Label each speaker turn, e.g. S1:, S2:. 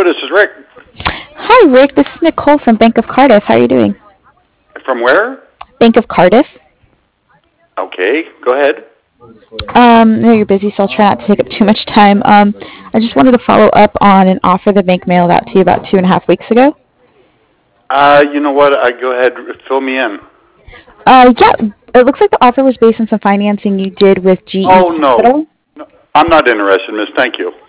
S1: this is Rick.
S2: Hi, Rick. This is Nicole from Bank of Cardiff. How are you doing?
S1: From where?
S2: Bank of Cardiff.
S1: Okay, go ahead.
S2: No, you're busy, so I'll try not to take up too much time. I just wanted to follow up on an offer the bank mailed out to you about 2.5 weeks ago.
S1: You know what? Go ahead, fill me in.
S2: Yeah, it looks like the offer was based on some financing you did with GE
S1: Oh, no.
S2: Capital.
S1: No, I'm not interested, miss. Thank you.